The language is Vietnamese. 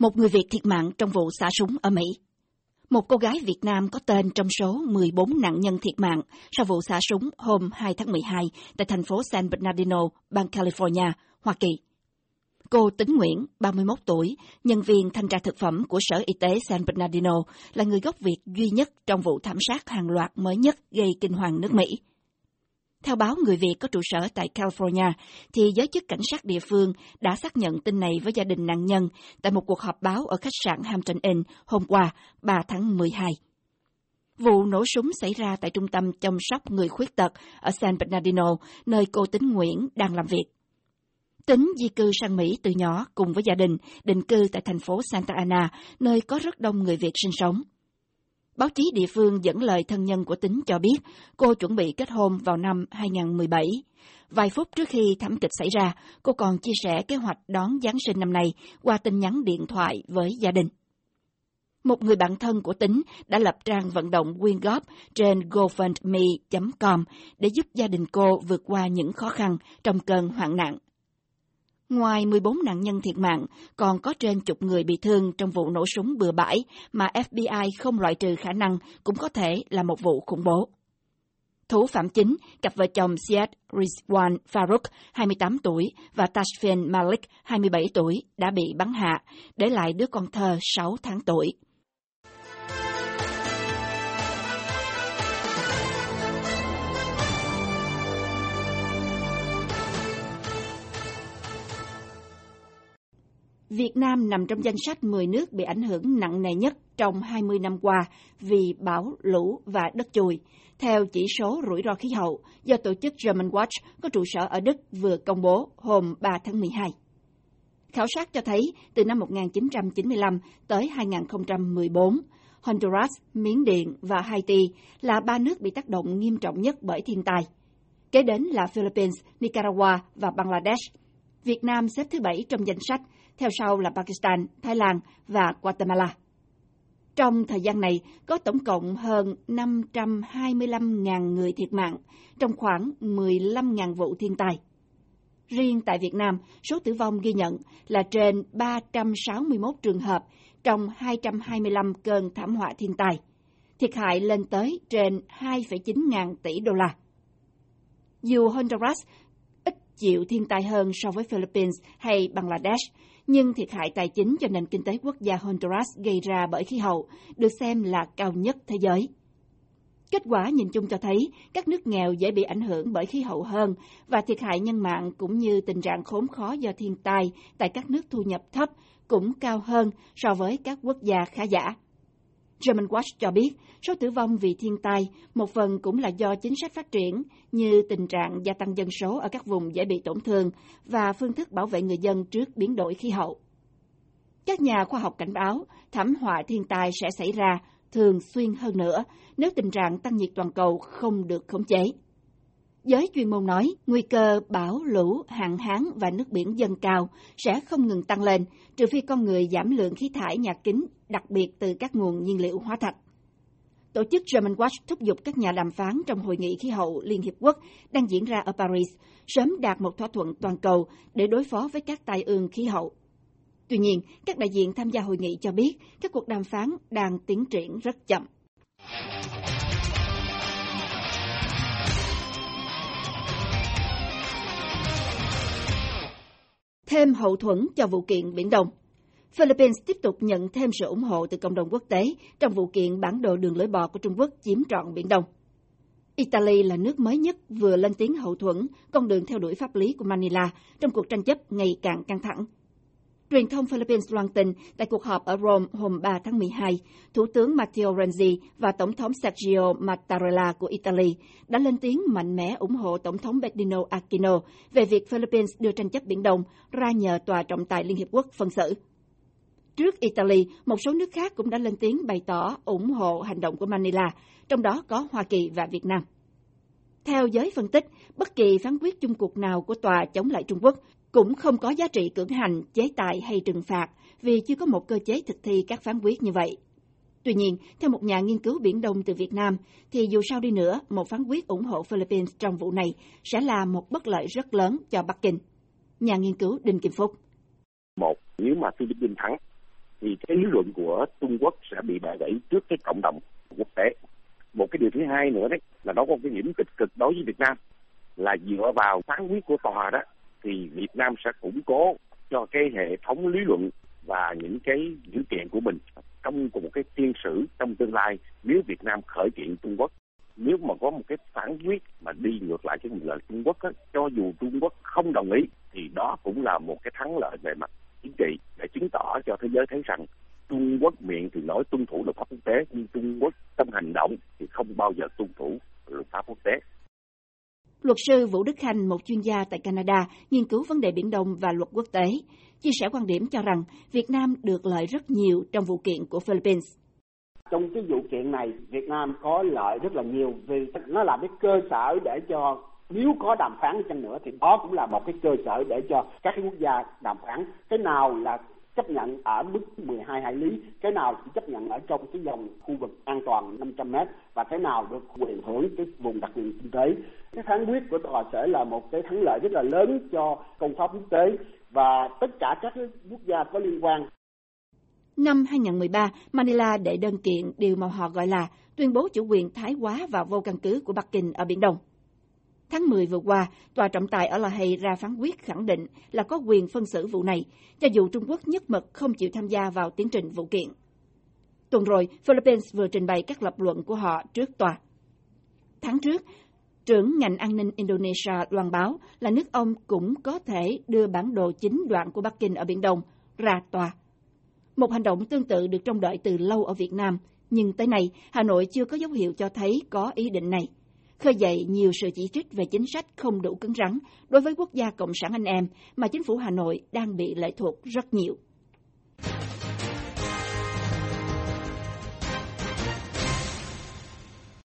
Một người Việt thiệt mạng trong vụ xả súng ở Mỹ. Một cô gái Việt Nam có tên trong số 14 nạn nhân thiệt mạng sau vụ xả súng hôm 2 tháng 12 tại thành phố San Bernardino, bang California, Hoa Kỳ. Cô Tính Nguyễn, 31 tuổi, nhân viên thanh tra thực phẩm của Sở Y tế San Bernardino, là người gốc Việt duy nhất trong vụ thảm sát hàng loạt mới nhất gây kinh hoàng nước Mỹ. Theo báo Người Việt có trụ sở tại California, thì giới chức cảnh sát địa phương đã xác nhận tin này với gia đình nạn nhân tại một cuộc họp báo ở khách sạn Hampton Inn hôm qua, 3 tháng 12. Vụ nổ súng xảy ra tại trung tâm chăm sóc người khuyết tật ở San Bernardino, nơi cô Tính Nguyễn đang làm việc. Tính di cư sang Mỹ từ nhỏ cùng với gia đình, định cư tại thành phố Santa Ana, nơi có rất đông người Việt sinh sống. Báo chí địa phương dẫn lời thân nhân của Tính cho biết cô chuẩn bị kết hôn vào năm 2017. Vài phút trước khi thảm kịch xảy ra, cô còn chia sẻ kế hoạch đón Giáng sinh năm nay qua tin nhắn điện thoại với gia đình. Một người bạn thân của Tính đã lập trang vận động quyên góp trên GoFundMe.com để giúp gia đình cô vượt qua những khó khăn trong cơn hoạn nạn. Ngoài 14 nạn nhân thiệt mạng, còn có trên chục người bị thương trong vụ nổ súng bừa bãi mà FBI không loại trừ khả năng cũng có thể là một vụ khủng bố. Thủ phạm chính, cặp vợ chồng Syed Rizwan Farouk, 28 tuổi, và Tashfin Malik, 27 tuổi, đã bị bắn hạ, để lại đứa con thơ 6 tháng tuổi. Việt Nam nằm trong danh sách 10 nước bị ảnh hưởng nặng nề nhất trong 20 năm qua vì bão, lũ và đất chùi, theo chỉ số rủi ro khí hậu do tổ chức German Watch có trụ sở ở Đức vừa công bố hôm 3 tháng 12. Khảo sát cho thấy từ năm 1995 tới 2014, Honduras, Miến Điện và Haiti là 3 nước bị tác động nghiêm trọng nhất bởi thiên tai. Kế đến là Philippines, Nicaragua và Bangladesh. Việt Nam xếp thứ 7 trong danh sách, theo sau là Pakistan, Thái Lan và Guatemala. Trong thời gian này, có tổng cộng hơn 525.000 người thiệt mạng trong khoảng 15.000 vụ thiên tai. Riêng tại Việt Nam, số tử vong ghi nhận là trên 361 trường hợp trong 225 cơn thảm họa thiên tai. Thiệt hại lên tới trên 2,9 ngàn tỷ đô la. Dù Honduras ít chịu thiên tai hơn so với Philippines hay Bangladesh, nhưng thiệt hại tài chính cho nền kinh tế quốc gia Honduras gây ra bởi khí hậu được xem là cao nhất thế giới. Kết quả nhìn chung cho thấy các nước nghèo dễ bị ảnh hưởng bởi khí hậu hơn và thiệt hại nhân mạng cũng như tình trạng khốn khó do thiên tai tại các nước thu nhập thấp cũng cao hơn so với các quốc gia khá giả. German Watch cho biết số tử vong vì thiên tai một phần cũng là do chính sách phát triển như tình trạng gia tăng dân số ở các vùng dễ bị tổn thương và phương thức bảo vệ người dân trước biến đổi khí hậu. Các nhà khoa học cảnh báo thảm họa thiên tai sẽ xảy ra thường xuyên hơn nữa nếu tình trạng tăng nhiệt toàn cầu không được khống chế. Giới chuyên môn nói nguy cơ bão, lũ, hạn hán và nước biển dâng cao sẽ không ngừng tăng lên trừ phi con người giảm lượng khí thải nhà kính, đặc biệt từ các nguồn nhiên liệu hóa thạch. Tổ chức German Watch thúc giục các nhà đàm phán trong Hội nghị khí hậu Liên Hiệp Quốc đang diễn ra ở Paris sớm đạt một thỏa thuận toàn cầu để đối phó với các tai ương khí hậu. Tuy nhiên, các đại diện tham gia hội nghị cho biết các cuộc đàm phán đang tiến triển rất chậm. Thêm hậu thuẫn cho vụ kiện Biển Đông. Philippines tiếp tục nhận thêm sự ủng hộ từ cộng đồng quốc tế trong vụ kiện bản đồ đường lưỡi bò của Trung Quốc chiếm trọn Biển Đông. Italy là nước mới nhất vừa lên tiếng hậu thuẫn con đường theo đuổi pháp lý của Manila trong cuộc tranh chấp ngày càng căng thẳng. Truyền thông Philippines loan tin tại cuộc họp ở Rome hôm 3 tháng 12, Thủ tướng Matteo Renzi và Tổng thống Sergio Mattarella của Italy đã lên tiếng mạnh mẽ ủng hộ Tổng thống Bernardino Aquino về việc Philippines đưa tranh chấp Biển Đông ra nhờ Tòa trọng tài Liên Hiệp Quốc phân xử. Trước Italy, một số nước khác cũng đã lên tiếng bày tỏ ủng hộ hành động của Manila, trong đó có Hoa Kỳ và Việt Nam. Theo giới phân tích, bất kỳ phán quyết chung cuộc nào của tòa chống lại Trung Quốc cũng không có giá trị cưỡng hành, chế tài hay trừng phạt vì chưa có một cơ chế thực thi các phán quyết như vậy. Tuy nhiên, theo một nhà nghiên cứu Biển Đông từ Việt Nam, thì dù sao đi nữa, một phán quyết ủng hộ Philippines trong vụ này sẽ là một bất lợi rất lớn cho Bắc Kinh. Nhà nghiên cứu Đinh Kim Phúc. Một, nếu mà Philippines thắng cái lý luận của Trung Quốc sẽ bị bẻ gãy trước cái cộng đồng quốc tế. Một cái điều thứ hai nữa đấy là nó có cái điểm tích cực đối với Việt Nam, là dựa vào phán quyết của tòa đó thì Việt Nam sẽ củng cố cho cái hệ thống lý luận và những cái dữ kiện của mình trong một cái phiên xử trong tương lai nếu Việt Nam khởi kiện Trung Quốc. Nếu mà có một cái phán quyết mà đi ngược lại cái mệnh lệnh Trung Quốc á, cho dù Trung Quốc không đồng ý thì đó cũng là một cái thắng lợi về mặt chính trị để chứng tỏ cho thế giới thấy rằng Trung Quốc miệng thì nói tuân thủ luật pháp quốc tế, nhưng Trung Quốc trong hành động thì không bao giờ tuân thủ luật pháp quốc tế. Luật sư Vũ Đức Khanh, một chuyên gia tại Canada, nghiên cứu vấn đề Biển Đông và luật quốc tế, chia sẻ quan điểm cho rằng Việt Nam được lợi rất nhiều trong vụ kiện của Philippines. Trong cái vụ kiện này, Việt Nam có lợi rất là nhiều vì nó là cái cơ sở để cho nếu có đàm phán chăng nữa thì đó cũng là một cái cơ sở để cho các cái quốc gia đàm phán. Cái nào là chấp nhận ở mức 12 hải lý, cái nào chỉ chấp nhận ở trong cái vòng khu vực an toàn 500 mét và cái nào được quyền hưởng cái vùng đặc quyền kinh tế. Cái phán quyết của tòa sẽ là một cái thắng lợi rất là lớn cho công pháp quốc tế và tất cả các quốc gia có liên quan. Năm 2013, Manila đệ đơn kiện điều mà họ gọi là tuyên bố chủ quyền thái quá và vô căn cứ của Bắc Kinh ở Biển Đông. Tháng 10 vừa qua, Tòa trọng tài ở La Hay ra phán quyết khẳng định là có quyền phân xử vụ này, cho dù Trung Quốc nhất mực không chịu tham gia vào tiến trình vụ kiện. Tuần rồi, Philippines vừa trình bày các lập luận của họ trước tòa. Tháng trước, trưởng ngành an ninh Indonesia loan báo là nước ông cũng có thể đưa bản đồ chính đoạn của Bắc Kinh ở Biển Đông ra tòa. Một hành động tương tự được trông đợi từ lâu ở Việt Nam, nhưng tới nay Hà Nội chưa có dấu hiệu cho thấy có ý định này, khơi dậy nhiều sự chỉ trích về chính sách không đủ cứng rắn đối với quốc gia cộng sản anh em mà chính phủ Hà Nội đang bị lệ thuộc rất nhiều.